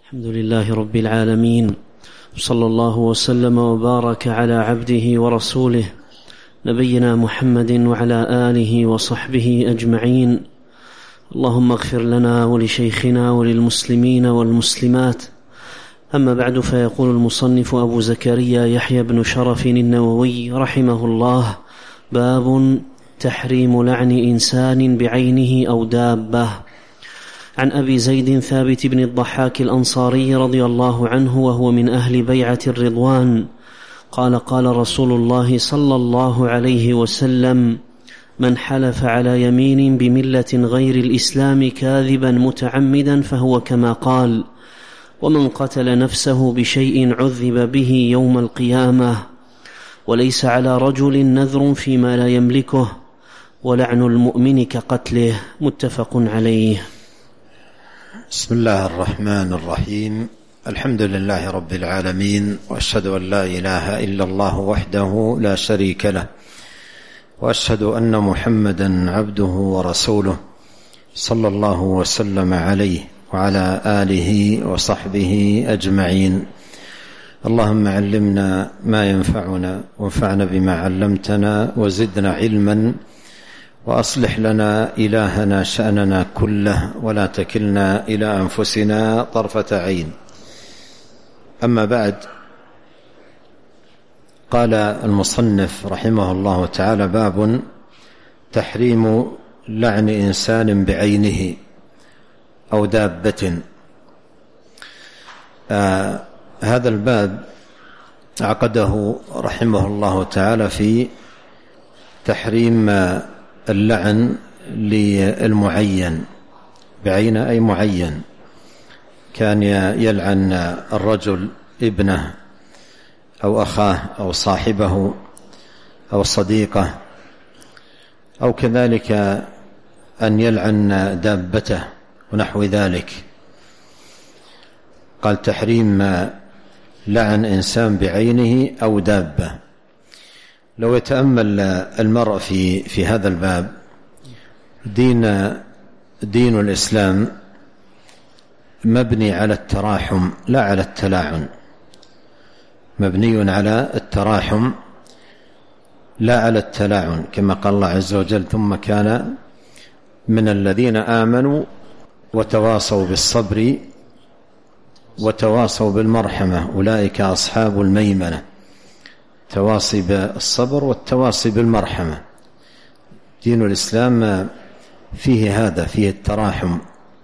الحمد لله رب العالمين، صلى الله وسلم وبارك على عبده ورسوله نبينا محمد وعلى آله وصحبه أجمعين. اللهم اغفر لنا ولشيخنا وللمسلمين والمسلمات. أما بعد، فيقول المصنف أبو زكريا يحيى بن شرف النووي رحمه الله: باب تحريم لعن إنسان بعينه أو دابة. عن أبي زيد ثابت بن الضحاك الأنصاري رضي الله عنه، وهو من أهل بيعة الرضوان، قال: قال رسول الله صلى الله عليه وسلم: من حلف على يمين بملة غير الإسلام كاذبا متعمدا فهو كما قال، ومن قتل نفسه بشيء عذب به يوم القيامة، وليس على رجل نذر فيما لا يملكه، ولعن المؤمن كقتله. متفق عليه. بسم الله الرحمن الرحيم. الحمد لله رب العالمين، وأشهد أن لا إله إلا الله وحده لا شريك له، وأشهد أن محمدا عبده ورسوله صلى الله وسلم عليه وعلى آله وصحبه أجمعين. اللهم علمنا ما ينفعنا، وانفعنا بما علمتنا، وزدنا علما، وأصلح لنا إلهنا شأننا كله، ولا تكلنا إلى أنفسنا طرفة عين. أما بعد، قال المصنف رحمه الله تعالى: باب تحريم لعن إنسان بعينه أو دابة. هذا الباب عقده رحمه الله تعالى في تحريم اللعن للمعين بعينه، أي معين كان يلعن الرجل ابنه أو أخاه أو صاحبه أو صديقه، أو كذلك أن يلعن دابته ونحو ذلك. قال: تحريم لعن إنسان بعينه أو دابة. لو يتأمل المرء في هذا الباب، دين الإسلام مبني على التراحم لا على التلاعن، مبني على التراحم لا على التلاعن، كما قال الله عز وجل: ثم كان من الذين آمنوا وتواصوا بالصبر وتواصوا بالمرحمة أولئك أصحاب الميمنة. تواصي بالصبر والتواصي بالمرحمة. دين الإسلام فيه هذا، فيه التراحم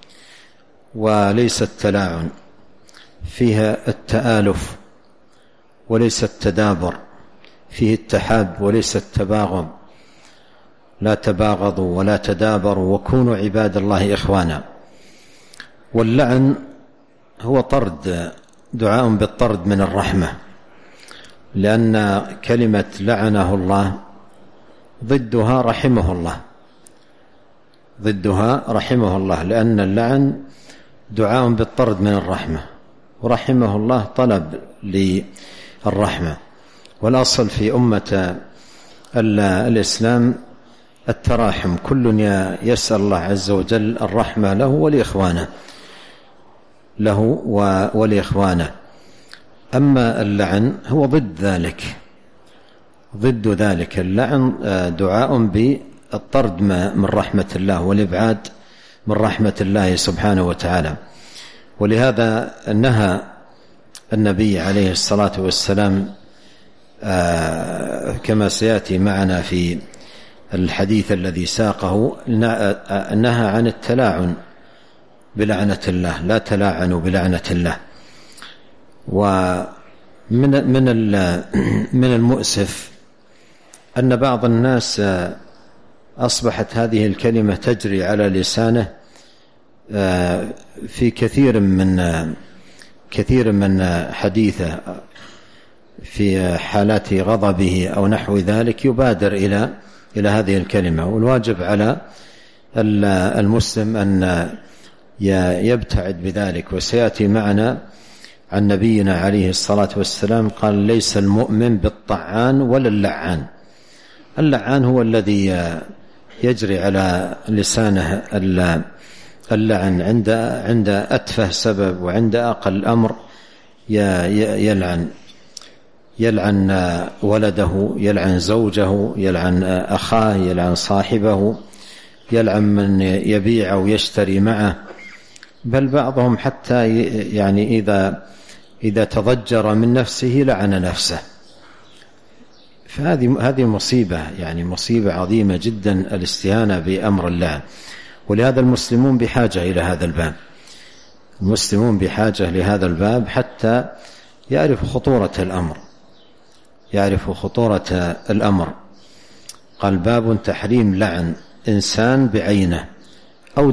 وليس التلاعن، فيها التآلف وليس التدابر، فيه التحاب وليس التباغض. لا تباغضوا ولا تدابروا وكونوا عباد الله إخوانا. واللعن هو طرد، دعاء بالطرد من الرحمة، لأن كلمة لعنه الله ضدها رحمه الله، ضدها رحمه الله، لأن اللعن دعاء بالطرد من الرحمة، ورحمه الله طلب للرحمة. والأصل في أمة الإسلام التراحم، كل يسأل الله عز وجل الرحمة له ولإخوانه. أما اللعن هو ضد ذلك. اللعن دعاء بالطرد من رحمة الله والإبعاد من رحمة الله سبحانه وتعالى. ولهذا نهى النبي عليه الصلاة والسلام، كما سيأتي معنا في الحديث الذي ساقه، نهى عن التلاعن بلعنة الله: لا تلاعنوا بلعنة الله. ومن المؤسف أن بعض الناس أصبحت هذه الكلمة تجري على لسانه في كثير من حديثه، في حالات غضبه أو نحو ذلك يبادر إلى هذه الكلمة. والواجب على المسلم أن يبتعد بذلك. وسيأتي معنا عن نبينا عليه الصلاة والسلام قال: ليس المؤمن بالطعان ولا اللعان. اللعان هو الذي يجري على لسانه اللعن عند أتفه سبب وعند أقل أمر يلعن ولده، يلعن زوجه، يلعن أخاه، يلعن صاحبه، يلعن من يبيع أو يشتري معه، بل بعضهم حتى يعني إذا تضجر من نفسه لعن نفسه. فهذه مصيبة، يعني مصيبة عظيمة جدا الاستهانة بأمر الله. ولهذا المسلمون بحاجة إلى هذا الباب، المسلمون بحاجة لهذا الباب حتى يعرف خطورة الأمر. قال باب تحريم لعن إنسان بعينه أو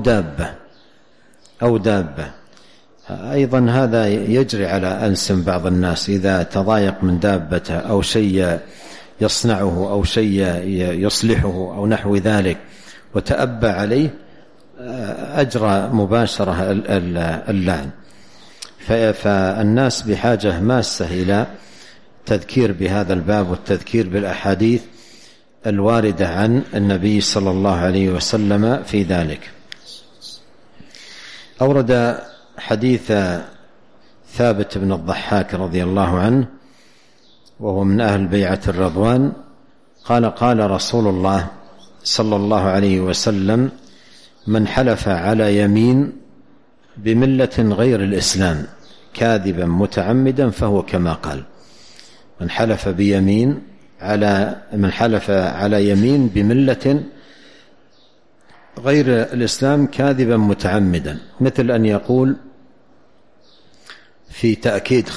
دابة. أيضا هذا يجري على ألسن بعض الناس، إذا تضايق من دابته أو شيء يصنعه أو شيء يصلحه أو نحو ذلك وتأبى عليه أجرى مباشرة اللعن. فالناس بحاجة ماسة إلى تذكير بهذا الباب والتذكير بالأحاديث الواردة عن النبي صلى الله عليه وسلم في ذلك. أورد حديث ثابت بن الضحاك رضي الله عنه وهو من أهل بيعة الرضوان قال قال رسول الله صلى الله عليه وسلم من حلف على يمين بملة غير الإسلام كاذبا متعمدا فهو كما قال. من حلف على يمين بملة غير الإسلام كاذبا متعمدا، مثل أن يقول في تأكيد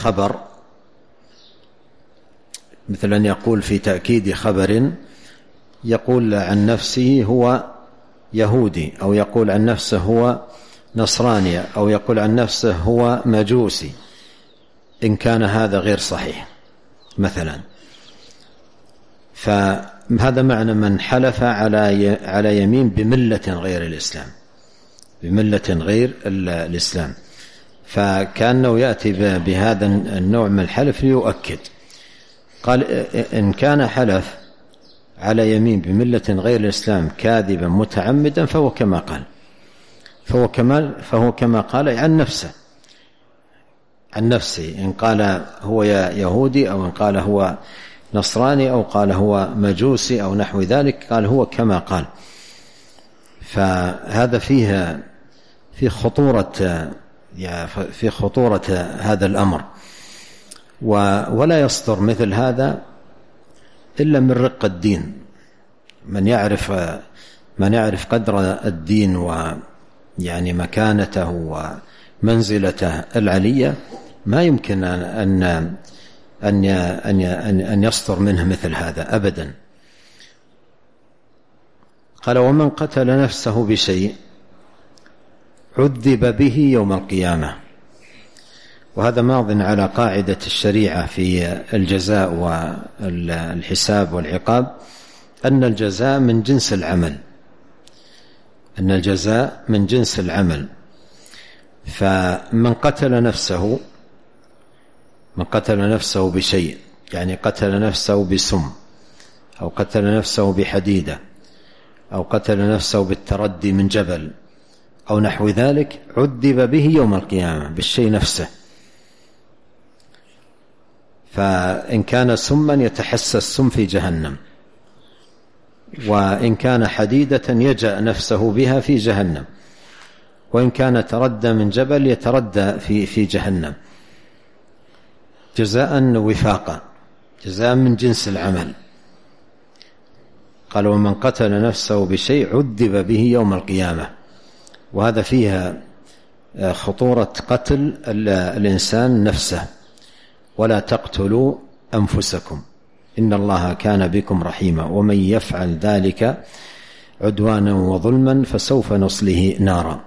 خبر يقول عن نفسه هو يهودي، أو يقول عن نفسه هو نصراني، أو يقول عن نفسه هو مجوسي، إن كان هذا غير صحيح مثلا. فهذا معنى من حلف على يمين بملة غير الإسلام، فكأنه يأتي بهذا النوع من الحلف ليؤكد. قال إن كان حلف على يمين بملة غير الإسلام كاذبا متعمدا فهو كما قال عن نفسه، إن قال هو يهودي أو إن قال هو نصراني أو قال هو مجوسي أو نحو ذلك، قال هو كما قال. فهذا في خطورة هذا الأمر، ولا يصدر مثل هذا إلا من رق الدين. من يعرف قدر الدين ويعني مكانته ومنزلته العلية ما يمكن أن يصدر منه مثل هذا أبدا. قال ومن قتل نفسه بشيء عذب به يوم القيامة. وهذا ماض على قاعدة الشريعة في الجزاء والحساب والعقاب، أن الجزاء من جنس العمل. فمن قتل نفسه بشيء، يعني قتل نفسه بسم، أو قتل نفسه بحديدة، أو قتل نفسه بالتردي من جبل أو نحو ذلك، عذب به يوم القيامة بالشيء نفسه. فإن كان سما يتحسس السم في جهنم، وإن كان حديدة يجأ نفسه بها في جهنم، وإن كان تردى من جبل يتردى في جهنم، جزاء وفاقا، جزاء من جنس العمل. قال ومن قتل نفسه بشيء عذب به يوم القيامة. وهذا فيها خطورة قتل الإنسان نفسه. ولا تقتلوا أنفسكم إن الله كان بكم رحيما ومن يفعل ذلك عدوانا وظلما فسوف نصله نارا.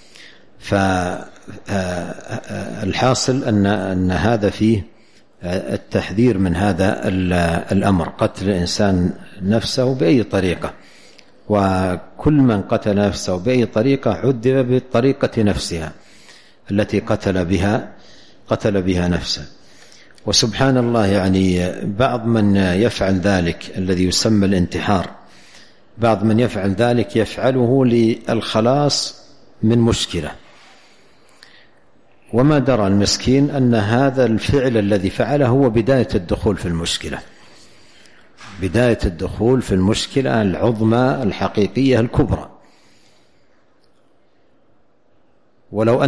فالحاصل أن هذا فيه التحذير من هذا الأمر، قتل الإنسان نفسه بأي طريقة، وكل من قتل نفسه بأي طريقة عذب بالطريقة نفسها التي قتل بها نفسه. وسبحان الله، يعني بعض من يفعل ذلك الذي يسمى الانتحار، بعض من يفعل ذلك يفعله للخلاص من مشكلة. وما درى المسكين أن هذا الفعل الذي فعله هو بداية الدخول في المشكلة، بداية الدخول في المشكلة العظمى الحقيقية الكبرى. ولو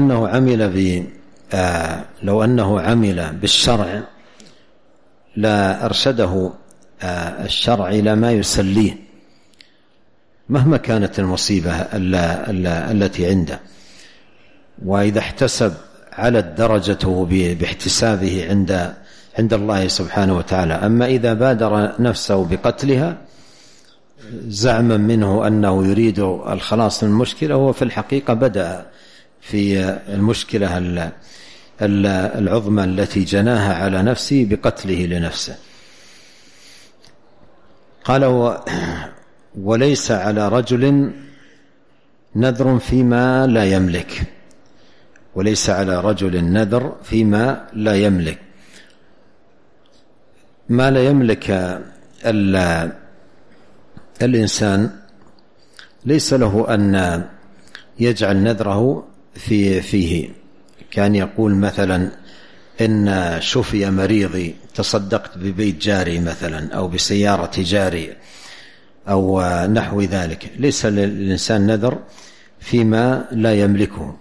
أنه عمل بالشرع لا أرشده الشرع إلى ما يسليه مهما كانت المصيبة التي عنده. وإذا احتسب علت درجته باحتسابه عند الله سبحانه وتعالى. أما إذا بادر نفسه بقتلها زعما منه أنه يريد الخلاص من المشكلة، هو في الحقيقة بدأ في المشكلة العظمى التي جناها على نفسه بقتله لنفسه. قال: وليس على رجل نذر فيما لا يملك. وليس على رجل نذر فيما لا يملك. ما لا يملك الإنسان ليس له أن يجعل نذره فيه. كان يقول مثلا: إن شفي مريضي تصدقت ببيت جاري مثلا، أو بسيارة جاري، أو نحو ذلك. ليس للإنسان نذر فيما لا يملكه.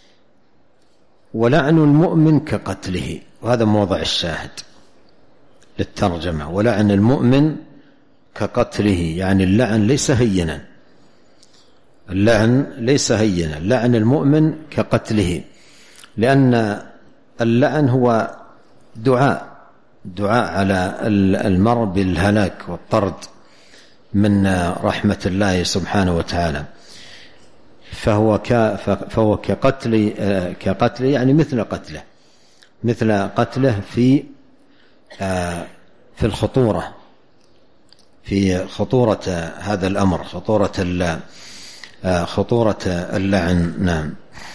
ولعن المؤمن كقتله، وهذا موضع الشاهد للترجمة. ولعن المؤمن كقتله، يعني اللعن ليس هينا، اللعن ليس هينا، لعن المؤمن كقتله، لأن اللعن هو دعاء على المرء بالهلاك والطرد من رحمة الله سبحانه وتعالى. فهو كقتل يعني مثل قتله في الخطورة، في خطورة هذا الأمر، خطورة اللعن. نعم.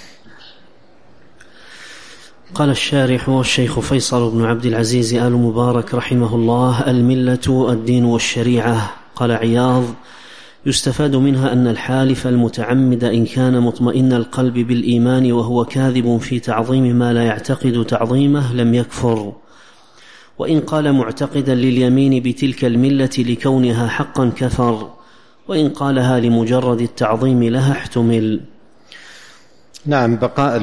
قال الشارح والشيخ فيصل بن عبد العزيز آل مبارك رحمه الله: الملة الدين والشريعة. قال عياض: يستفاد منها أن الحالف المتعمد إن كان مطمئن القلب بالإيمان وهو كاذب في تعظيم ما لا يعتقد تعظيمه لم يكفر، وإن قال معتقدا لليمين بتلك الملة لكونها حقا كفر، وإن قالها لمجرد التعظيم لها احتمل. نعم.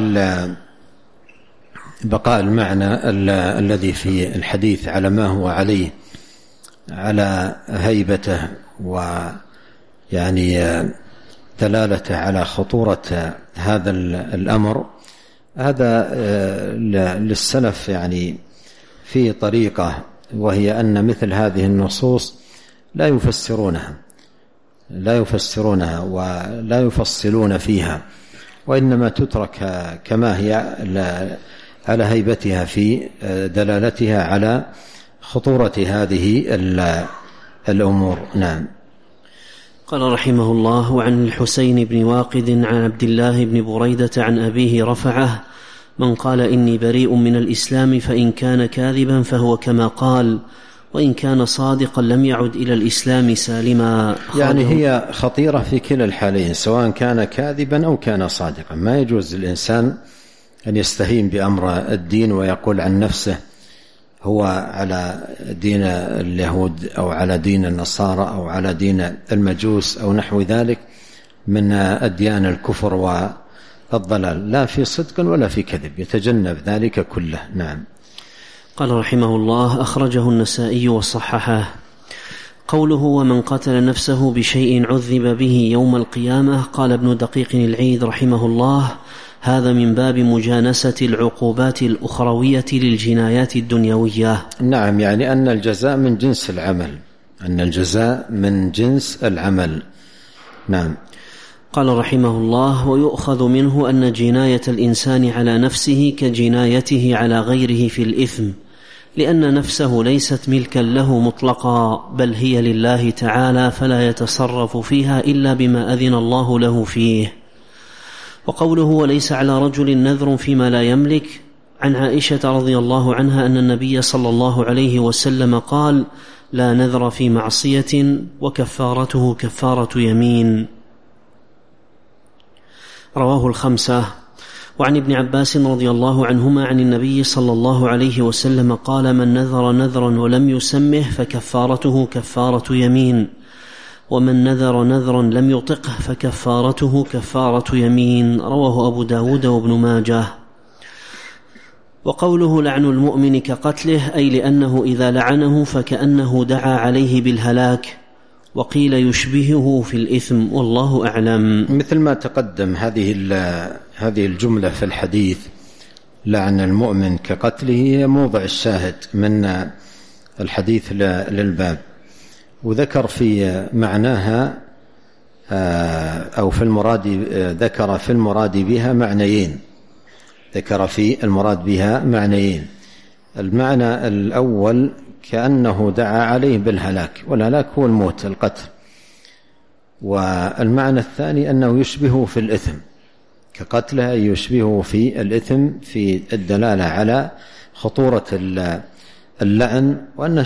بقاء المعنى الذي في الحديث على ما هو عليه، على هيبته ويعني دلالته على خطورة هذا الأمر. هذا للسلف يعني في طريقة، وهي أن مثل هذه النصوص لا يفسرونها ولا يفصلون فيها، وإنما تترك كما هي على هيبتها في دلالتها على خطورة هذه الأمور. نعم. قال رحمه الله: وعن الحسين بن واقد عن عبد الله بن بريدة عن أبيه رفعه: من قال إني بريء من الإسلام فإن كان كاذبا فهو كما قال، وإن كان صادقا لم يعد إلى الإسلام سالما. يعني هي خطيرة في كلا الحالين، سواء كان كاذبا أو كان صادقا. ما يجوز للإنسان أن يستهين بأمر الدين ويقول عن نفسه هو على دين اليهود أو على دين النصارى أو على دين المجوس أو نحو ذلك من أديان الكفر والضلال، لا في صدق ولا في كذب، يتجنب ذلك كله. نعم. قال رحمه الله: أخرجه النسائي وصححه. قوله: ومن قتل نفسه بشيء عذب به يوم القيامة. قال ابن دقيق العيد رحمه الله: هذا من باب مجانسة العقوبات الأخروية للجنايات الدنيوية. نعم، يعني أن الجزاء من جنس العمل، أن الجزاء من جنس العمل. نعم. قال رحمه الله: ويؤخذ منه أن جناية الإنسان على نفسه كجنايته على غيره في الإثم، لأن نفسه ليست ملكا له مطلقا، بل هي لله تعالى، فلا يتصرف فيها إلا بما أذن الله له فيه. وقوله: وليس على رجل نذر فيما لا يملك. عن عائشة رضي الله عنها أن النبي صلى الله عليه وسلم قال: لا نذر في معصية وكفارته كفارة يمين. رواه الخمسة. وعن ابن عباس رضي الله عنهما عن النبي صلى الله عليه وسلم قال: من نذر نذرا ولم يسمه فكفارته كفارة يمين، ومن نذر نذرا لم يطقه فكفارته كفارة يمين. رواه أبو داود وابن ماجه. وقوله لعن المؤمن كقتله، أي لأنه إذا لعنه فكأنه دعا عليه بالهلاك، وقيل يشبهه في الإثم، والله أعلم. مثل ما تقدم هذه الجملة في الحديث لعن المؤمن كقتله هي موضع الشاهد من الحديث للباب، وذكر في معناها أو في المراد، ذكر في المراد بها معنيين، ذكر في المراد بها معنيين. المعنى الأول كأنه دعا عليه بالهلاك، والهلاك هو الموت، القتل. والمعنى الثاني أنه يشبهه في الإثم، كقتله يشبهه في الإثم، في الدلالة على خطورة اللعن، وأنه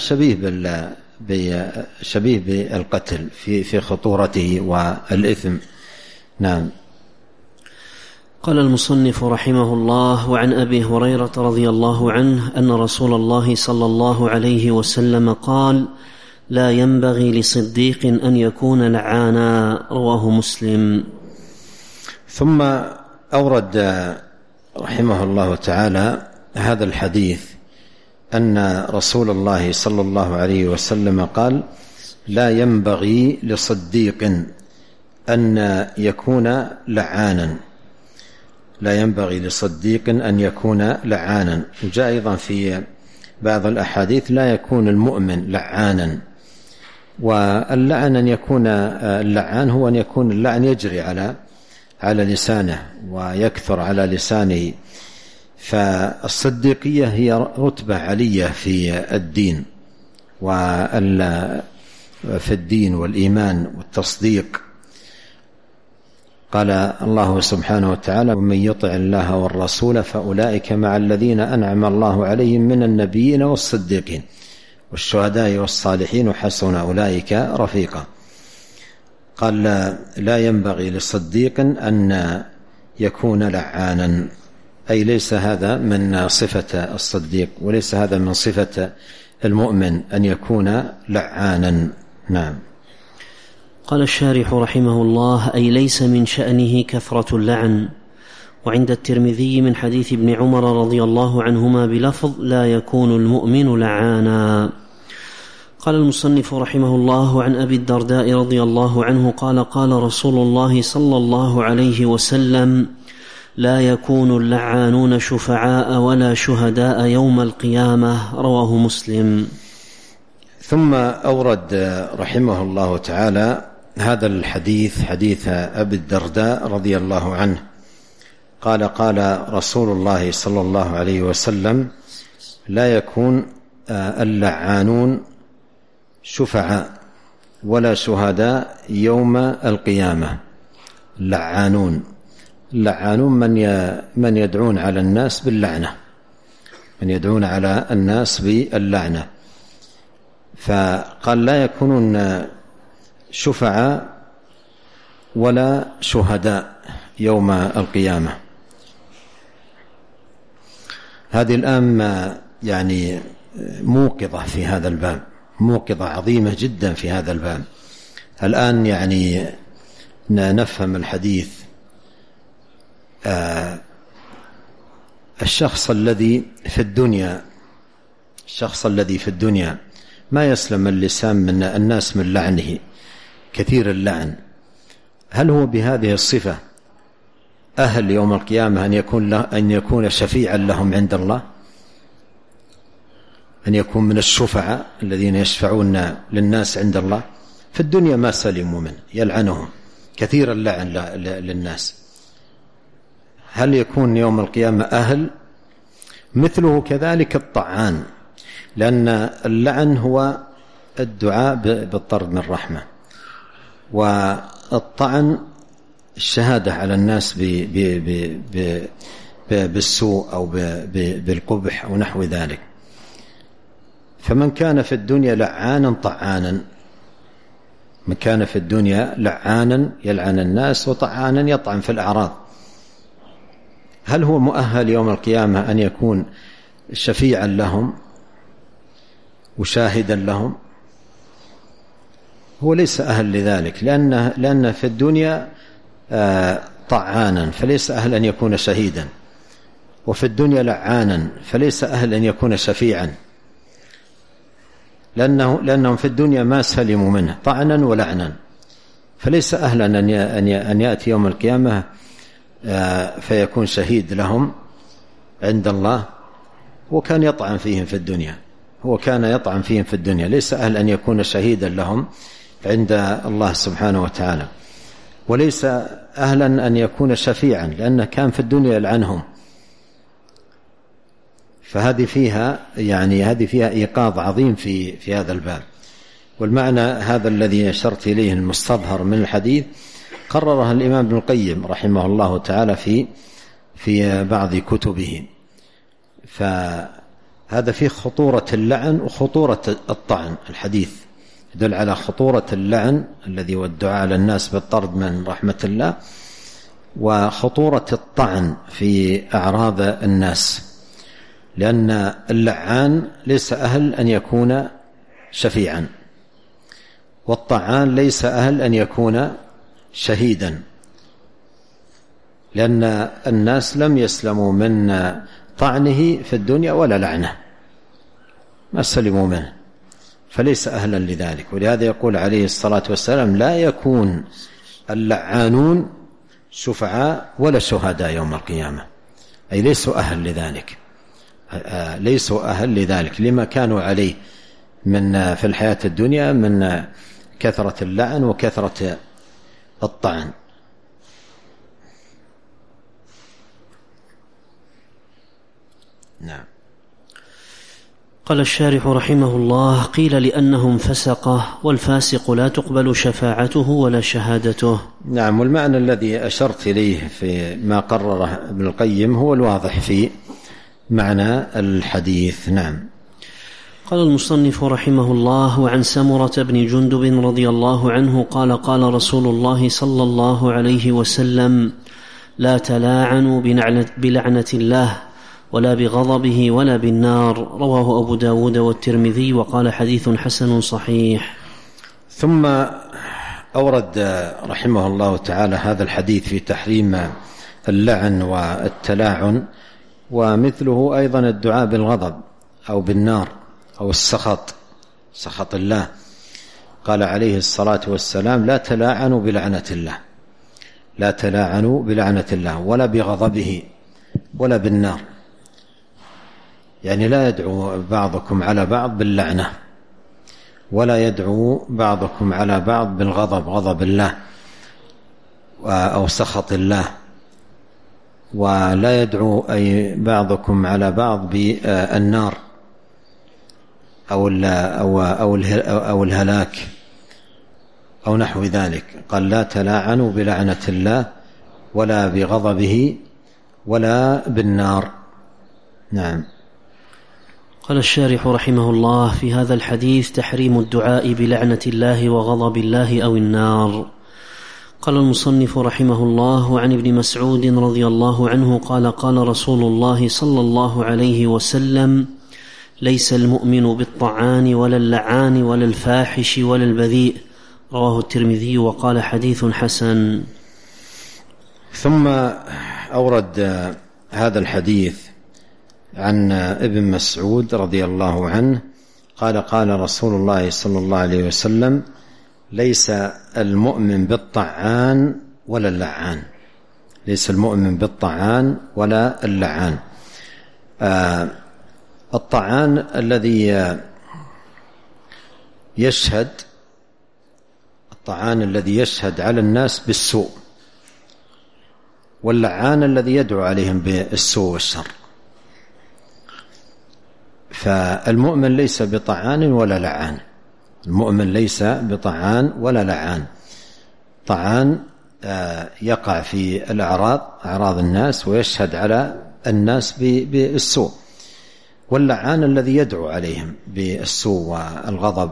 شبيه بالقتل في خطورته والإثم. نعم. قال المصنف رحمه الله: وعن أبي هريرة رضي الله عنه أن رسول الله صلى الله عليه وسلم قال: لا ينبغي لصديق أن يكون لعانا. رواه مسلم. ثم أورد رحمه الله تعالى هذا الحديث أن رسول الله صلى الله عليه وسلم قال: لا ينبغي لصديق أن يكون لعانا، لا ينبغي لصديق أن يكون لعانا. وجاء أيضا في بعض الأحاديث: لا يكون المؤمن لعانا. واللعن أن يكون اللعان هو أن يكون اللعن يجري على لسانه ويكثر على لسانه. فالصديقية هي رتبة علية في الدين، في الدين والإيمان والتصديق. قال الله سبحانه وتعالى: ومن يطع الله والرسول فأولئك مع الذين أنعم الله عليهم من النبيين والصديقين والشهداء والصالحين وحسن أولئك رفيقا. قال: لا ينبغي للصديق أن يكون لعانا، أي ليس هذا من صفة الصديق، وليس هذا من صفة المؤمن أن يكون لعانا. نعم. قال الشارح رحمه الله: أي ليس من شأنه كثرة اللعن. وعند الترمذي من حديث ابن عمر رضي الله عنهما بلفظ: لا يكون المؤمن لعانا. قال المصنف رحمه الله: عن أبي الدرداء رضي الله عنه قال: قال رسول الله صلى الله عليه وسلم: لا يكون اللعانون شفعاء ولا شهداء يوم القيامة. رواه مسلم. ثم أورد رحمه الله تعالى هذا الحديث، حديث أبي الدرداء رضي الله عنه قال: قال رسول الله صلى الله عليه وسلم: لا يكون اللعانون شفعاء ولا شهداء يوم القيامة. اللعانون من يدعون على الناس باللعنة، من يدعون على الناس باللعنة. فقال: لا يكونون شفعاء ولا شهداء يوم القيامة. هذه الآن يعني موقظة في هذا الباب، موقظة عظيمة جدا في هذا الباب. الآن يعني نفهم الحديث. الشخص الذي في الدنيا ما يسلم اللسان من الناس من لعنه، كثير اللعن، هل هو بهذه الصفة أهل يوم القيامة أن يكون شفيعا لهم عند الله، أن يكون من الشفعاء الذين يشفعون للناس عند الله؟ في الدنيا ما سلموا منه، يلعنهم، كثير اللعن للناس. هل يكون يوم القيامة أهل؟ مثله كذلك الطعان، لأن اللعن هو الدعاء بالطرد من الرحمة، والطعن الشهادة على الناس بالسوء أو بالقبح أو نحو ذلك. فمن كان في الدنيا لعانا طعانا، من كان في الدنيا لعانا يلعن الناس وطعانا يطعن في الأعراض، هل هو مؤهل يوم القيامة أن يكون شفيعا لهم وشاهدا لهم؟ هو ليس أهل لذلك، لأن في الدنيا طعانا فليس أهل أن يكون شهيدا، وفي الدنيا لعانا فليس أهل أن يكون شفيعا، لأنهم في الدنيا ما سلموا منه طعنا ولعنا، فليس أهلا أن يأتي يوم القيامة فيكون شهيد لهم عند الله. هو كان يطعن فيهم في الدنيا، ليس أهل أن يكون شهيدا لهم عند الله سبحانه وتعالى، وليس أهلا أن يكون شفيعا لأنه كان في الدنيا يلعنهم. فهذه فيها إيقاظ عظيم في هذا الباب. والمعنى هذا الذي أشرت إليه المستظهر من الحديث قررها الإمام ابن القيم رحمه الله تعالى في بعض كتبه. فهذا فيه خطورة اللعن وخطورة الطعن. الحديث يدل على خطورة اللعن الذي هو الدعاء على الناس بالطرد من رحمة الله، وخطورة الطعن في أعراض الناس، لأن اللعان ليس أهل أن يكون شفيعا، والطعان ليس أهل أن يكون شهيدا، لأن الناس لم يسلموا من طعنه في الدنيا ولا لعنه، ما سلموا منه، فليس أهلا لذلك. ولهذا يقول عليه الصلاة والسلام: لا يكون اللعانون شفعاء ولا شهداء يوم القيامة، أي ليسوا أهل لذلك لما كانوا عليه في الحياة الدنيا من كثرة اللعن وكثرة الطعن. نعم. قال الشارح رحمه الله: قيل لأنهم فسقة، والفاسق لا تقبل شفاعته ولا شهادته. نعم. والمعنى الذي أشرت إليه في ما قرره ابن القيم هو الواضح في معنى الحديث. نعم. قال المصنف رحمه الله: وعن سمرة بن جندب رضي الله عنه قال: قال رسول الله صلى الله عليه وسلم: لا تلاعنوا بلعنة الله ولا بغضبه ولا بالنار. رواه أبو داود والترمذي وقال: حديث حسن صحيح. ثم أورد رحمه الله تعالى هذا الحديث في تحريم اللعن والتلاعن، ومثله أيضا الدعاء بالغضب أو بالنار أو السخط، سخط الله. قال عليه الصلاة والسلام: لا تلاعنوا بلعنة الله، لا تلاعنوا بلعنة الله ولا بغضبه ولا بالنار، يعني لا يدعو بعضكم على بعض باللعنة، ولا يدعو بعضكم على بعض بالغضب، غضب الله أو سخط الله، ولا يدعو أي بعضكم على بعض بالنار أو الهلاك أو نحو ذلك. قال: لا تلاعنوا بلعنة الله ولا بغضبه ولا بالنار. نعم. قال الشارح رحمه الله: في هذا الحديث تحريم الدعاء بلعنة الله وغضب الله أو النار. قال المصنف رحمه الله: عن ابن مسعود رضي الله عنه قال: قال رسول الله صلى الله عليه وسلم: ليس المؤمن بالطعان ولا اللعان ولا الفاحش ولا البذيء. رواه الترمذي وقال: حديث حسن. ثم أورد هذا الحديث عن ابن مسعود رضي الله عنه قال: قال رسول الله صلى الله عليه وسلم: ليس المؤمن بالطعان ولا اللعان، ليس المؤمن بالطعان ولا اللعان. الطعان الذي يشهد على الناس بالسوء، واللعان الذي يدعو عليهم بالسوء والشر. فالمؤمن ليس بطعان ولا لعان، المؤمن ليس بطعان ولا لعان. طعان يقع في أعراض الناس ويشهد على الناس بالسوء، واللعان الذي يدعو عليهم بالسوء والغضب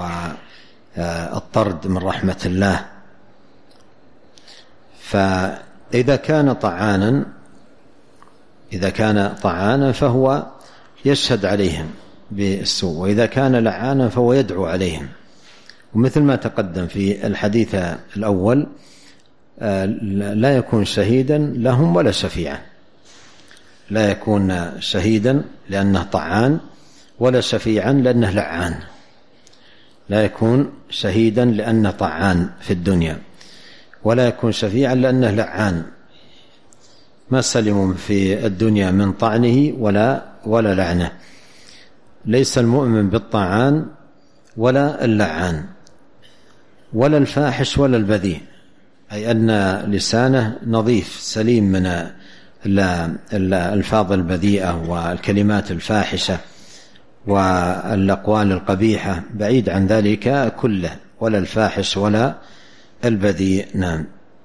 والطرد من رحمة الله. فإذا كان طعانا إذا كان طعانا فهو يشهد عليهم بالسوء، وإذا كان لعانا فهو يدعو عليهم. ومثل ما تقدم في الحديث الأول لا يكون شهيدا لهم ولا شفيعا، لا يكون شهيدا لأنه طعان ولا شفيعا لأنه لعان، لا يكون شهيدا لأنه طعان في الدنيا، ولا يكون شفيعا لأنه لعان، ما سلموا في الدنيا من طعنه ولا لعنه. ليس المؤمن بالطعان ولا اللعان ولا الفاحش ولا البذيء، أي أن لسانه نظيف سليم من الألفاظ البذيئة والكلمات الفاحشة والأقوال القبيحة، بعيد عن ذلك كله، ولا الفاحش ولا البذيء. نعم.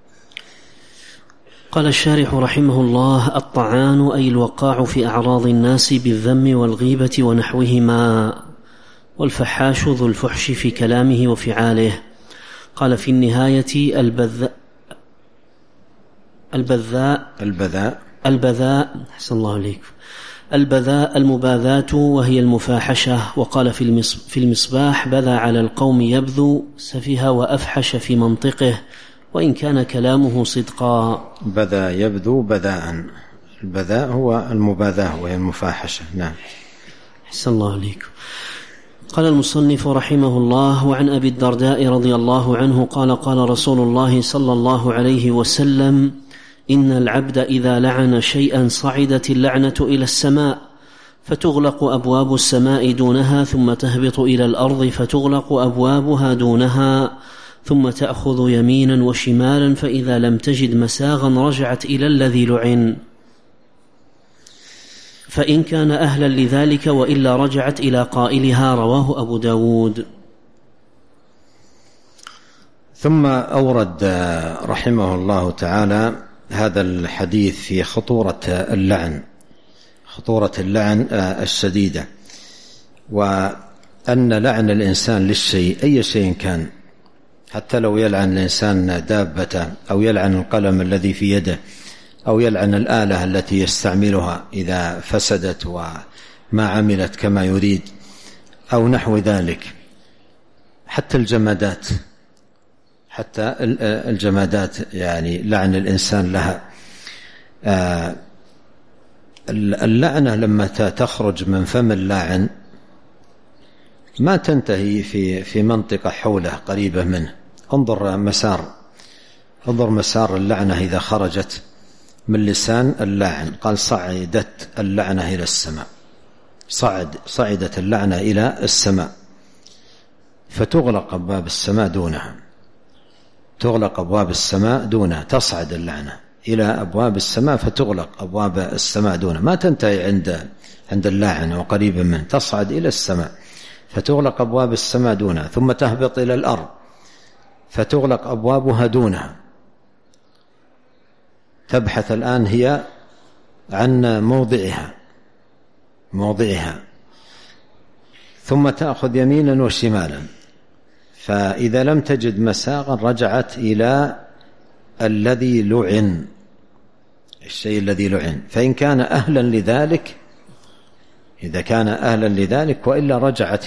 قال الشارح رحمه الله: الطعان أي الوقاع في أعراض الناس بالذم والغيبة ونحوهما، والفحاش ذو الفحش في كلامه وفعاله. قال في النهاية: البذاء أحسن الله عليكم، البذاء المباذاة وهي المفاحشة. وقال في المصباح: بذى على القوم يبذو، سفه وأفحش في منطقه وإن كان كلامه صدقا. بذى يبذو بذاء، البذاء هو المباذاة وهي المفاحشة. نعم. أحسن الله عليكم. قال المصنف رحمه الله: وعن أبي الدرداء رضي الله عنه قال: قال رسول الله صلى الله عليه وسلم: إن العبد إذا لعن شيئا صعدت اللعنة إلى السماء فتغلق أبواب السماء دونها، ثم تهبط إلى الأرض فتغلق أبوابها دونها، ثم تأخذ يمينا وشمالا، فإذا لم تجد مساغا رجعت إلى الذي لعن، فإن كان أهلا لذلك، وإلا رجعت إلى قائلها. رواه أبو داود. ثم أورد رحمه الله تعالى هذا الحديث في خطورة اللعن الشديدة، وأن لعن الإنسان للشيء أي شيء كان، حتى لو يلعن الإنسان دابته، أو يلعن القلم الذي في يده، أو يلعن الآلة التي يستعملها إذا فسدت وما عملت كما يريد، أو نحو ذلك، حتى الجمادات يعني لعن الإنسان لها. اللعنة لما تخرج من فم اللاعن ما تنتهي في منطقة حوله قريبة منه. انظر مسار اللعنة إذا خرجت من لسان اللاعن. قال: صعدت اللعنة إلى السماء، صعدت اللعنة إلى السماء، فتغلق أبواب السماء دونها، تصعد اللعنة إلى أبواب السماء فتغلق أبواب السماء دونها، ما تنتهي عند اللاعن وقريبا منه، تصعد إلى السماء فتغلق أبواب السماء دونها، ثم تهبط إلى الأرض فتغلق أبوابها دونها. تبحث الآن هي عن موضعها، ثم تأخذ يمينا وشمالا، فإذا لم تجد مساغا رجعت إلى الذي لعن، الشيء الذي لعن، فإن كان أهلا لذلك، إذا كان أهلا لذلك، وإلا رجعت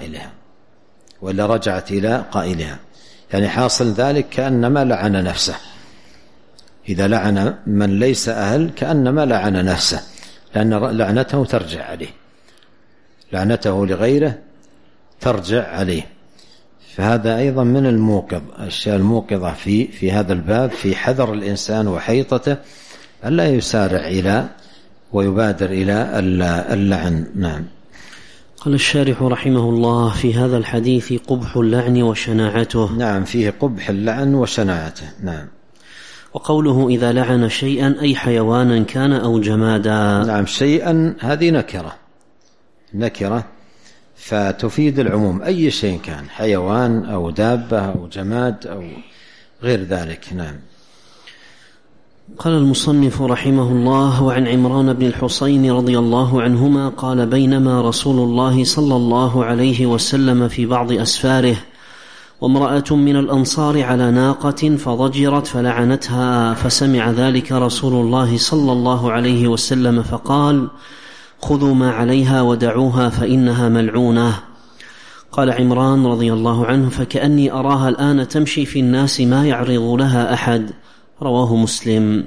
إلى قائلها. يعني حاصل ذلك كأنما لعن نفسه. إذا لعن من ليس أهل كأنما لعن نفسه، لأن لعنته ترجع عليه، لعنته لغيره ترجع عليه. فهذا أيضا من الأشياء الموقظة في هذا الباب، في حذر الإنسان وحيطته ألا يسارع ويبادر إلى اللعن. نعم. قال الشارح رحمه الله: في هذا الحديث قبح اللعن وشناعته. نعم، فيه قبح اللعن وشناعته. نعم. وقوله إذا لعن شيئا أي حيوانا كان أو جمادا. نعم، شيئا هذه نكرة فتفيد العموم، أي شيء كان، حيوان أو دابة أو جماد أو غير ذلك. نعم. قال المصنف رحمه الله: وعن عمران بن الحصين رضي الله عنهما قال: بينما رسول الله صلى الله عليه وسلم في بعض أسفاره وامرأة من الأنصار على ناقة فضجرت فلعنتها، فسمع ذلك رسول الله صلى الله عليه وسلم فقال: خذوا ما عليها ودعوها فإنها ملعونة. قال عمران رضي الله عنه: فكأني أراها الآن تمشي في الناس ما يعرض لها أحد. رواه مسلم.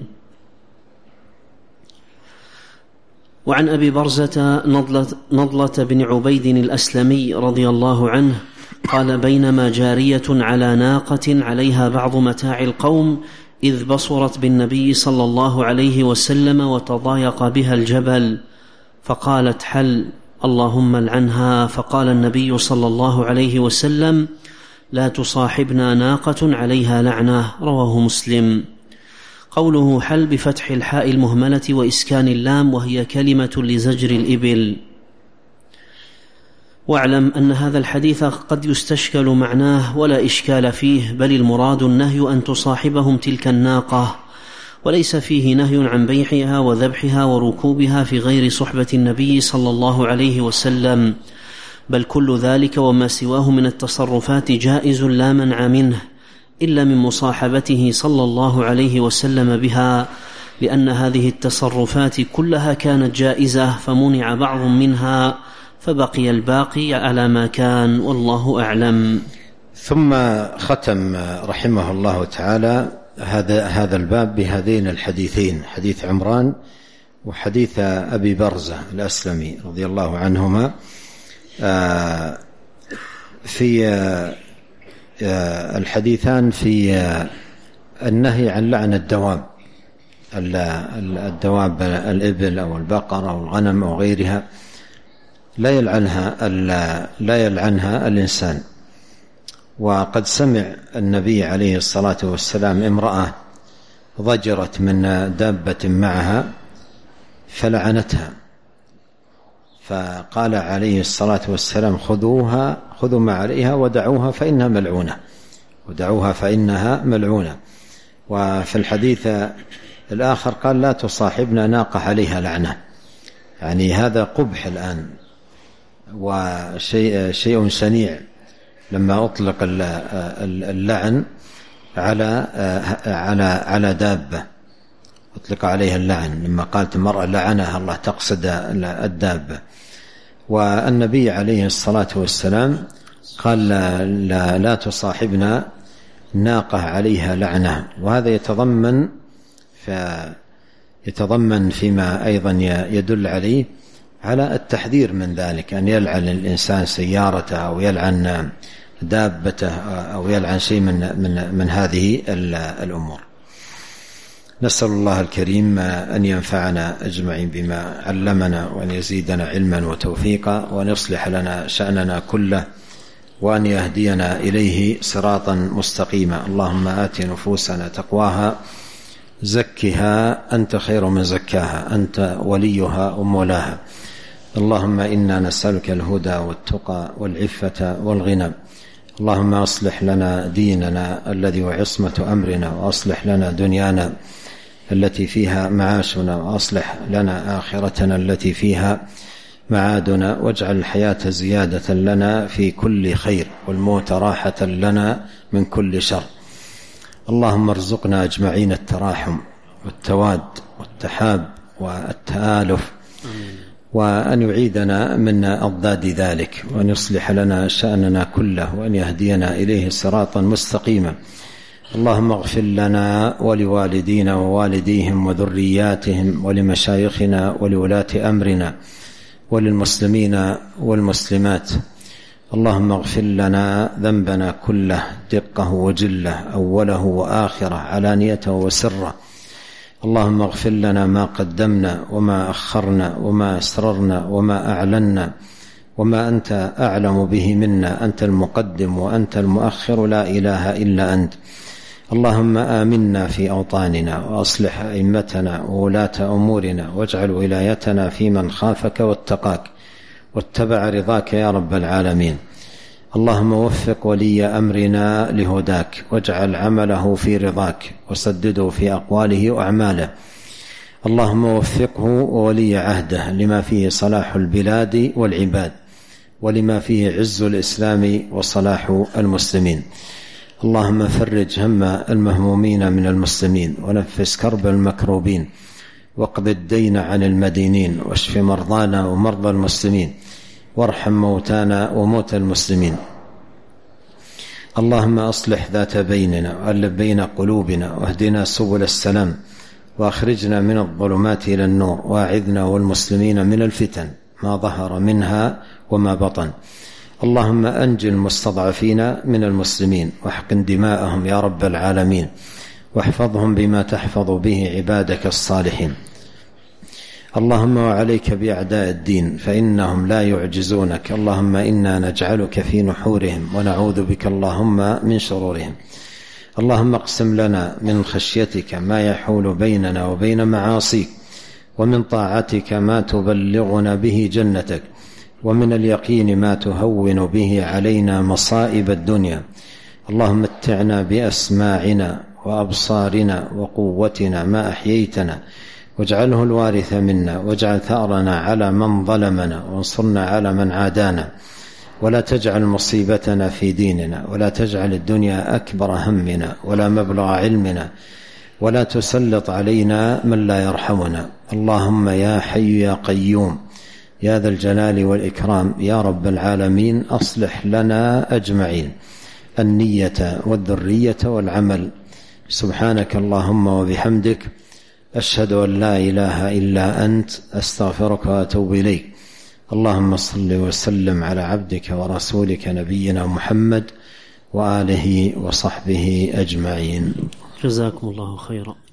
وعن أبي برزة نضلة بن عبيد الأسلمي رضي الله عنه قال: بينما جارية على ناقة عليها بعض متاع القوم إذ بصرت بالنبي صلى الله عليه وسلم وتضايق بها الجبل، فقالت: حل، اللهم العنها. فقال النبي صلى الله عليه وسلم: لا تصاحبنا ناقة عليها لعنة. رواه مسلم. قوله حل بفتح الحاء المهملة وإسكان اللام، وهي كلمة لزجر الإبل. واعلم أن هذا الحديث قد يستشكل معناه ولا إشكال فيه، بل المراد النهي أن تصاحبهم تلك الناقة، وليس فيه نهي عن بيعها وذبحها وركوبها في غير صحبة النبي صلى الله عليه وسلم، بل كل ذلك وما سواه من التصرفات جائز لا منع منه، إلا من مصاحبته صلى الله عليه وسلم بها، لأن هذه التصرفات كلها كانت جائزة فمنع بعض منها، فبقي الباقي على ما كان، والله أعلم. ثم ختم رحمه الله تعالى هذا الباب بهذين الحديثين، حديث عمران وحديث أبي برزة الأسلمي رضي الله عنهما، في الحديثان في النهي عن لعن الدواب، الإبل أو البقر أو الغنم أو غيرها، لا يلعنها الإنسان. وقد سمع النبي عليه الصلاة والسلام امرأة ضجرت من دابة معها فلعنتها، فقال عليه الصلاة والسلام: خذوا ما عليها ودعوها فإنها ملعونة. وفي الحديث الآخر قال: لا تصاحبنا ناقة عليها لعنة. يعني هذا قبح الآن وشيء شنيع لما أطلق اللعن على دابة، أطلق عليها اللعن لما قالت المرأة لعنها الله، تقصد الدابة. والنبي عليه الصلاة والسلام قال: لا تصاحبنا ناقة عليها لعنة. وهذا يتضمن فيما أيضا يدل عليه على التحذير من ذلك، أن يلعن الإنسان سيارته أو يلعن دابته أو يلعن شيء من هذه الأمور. نسأل الله الكريم أن ينفعنا أجمعين بما علمنا، وأن يزيدنا علما وتوفيقا، وأن يصلح لنا شأننا كله، وأن يهدينا إليه صراطا مستقيما. اللهم آت نفوسنا تقواها، زكها أنت خير من زكاها، أنت وليها ومولاها. اللهم إنا نسألك الهدى والتقى والعفة والغنى. اللهم أصلح لنا ديننا الذي هو عصمة أمرنا، وأصلح لنا دنيانا التي فيها معاشنا، وأصلح لنا آخرتنا التي فيها معادنا، واجعل الحياة زيادة لنا في كل خير، والموت راحة لنا من كل شر. اللهم ارزقنا أجمعين التراحم والتواد والتحاب والتآلف، وأن يعيدنا من أضداد ذلك، وأن يصلح لنا شأننا كله، وأن يهدينا إليه صراطا مستقيما. اللهم اغفر لنا ولوالدينا ووالديهم وذرياتهم ولمشايخنا ولولاة أمرنا وللمسلمين والمسلمات. اللهم اغفر لنا ذنبنا كله دقه وجله، أوله وآخره، علانيته وسره. اللهم اغفر لنا ما قدمنا وما أخرنا وما أسررنا وما أعلنا وما أنت أعلم به منا، أنت المقدم وأنت المؤخر، لا إله إلا أنت. اللهم آمنا في أوطاننا، وأصلح أئمتنا وولاة أمورنا، واجعل ولايتنا في من خافك واتقاك واتبع رضاك يا رب العالمين. اللهم وفق ولي أمرنا لهداك، واجعل عمله في رضاك، وسدده في أقواله وأعماله. اللهم وفقه وولي عهده لما فيه صلاح البلاد والعباد، ولما فيه عز الإسلام وصلاح المسلمين. اللهم فرج هم المهمومين من المسلمين، ونفس كرب المكروبين، واقض الدين عن المدينين، واشف مرضانا ومرضى المسلمين، وارحم موتانا وموتى المسلمين. اللهم أصلح ذات بيننا، وألف بين قلوبنا، واهدنا سبل السلام، وأخرجنا من الظلمات إلى النور، واعذنا والمسلمين من الفتن ما ظهر منها وما بطن. اللهم أنجِ المستضعفين من المسلمين، واحقن دماءهم يا رب العالمين، واحفظهم بما تحفظ به عبادك الصالحين. اللهم وعليك بأعداء الدين فإنهم لا يعجزونك. اللهم إنا نجعلك في نحورهم، ونعوذ بك اللهم من شرورهم. اللهم اقسم لنا من خشيتك ما يحول بيننا وبين معاصيك، ومن طاعتك ما تبلغنا به جنتك، ومن اليقين ما تهون به علينا مصائب الدنيا. اللهم متعنا بأسماعنا وأبصارنا وقوتنا ما أحييتنا، واجعله الوارث منا، واجعل ثأرنا على من ظلمنا، وانصرنا على من عادانا، ولا تجعل مصيبتنا في ديننا، ولا تجعل الدنيا أكبر همنا ولا مبلغ علمنا، ولا تسلط علينا من لا يرحمنا. اللهم يا حي يا قيوم يا ذا الجلال والإكرام يا رب العالمين، أصلح لنا أجمعين النية والذرية والعمل. سبحانك اللهم وبحمدك، أشهد أن لا إله إلا أنت، أستغفرك وأتوب إليك. اللهم صل وسلم على عبدك ورسولك نبينا محمد وآله وصحبه أجمعين. جزاكم الله خيرا.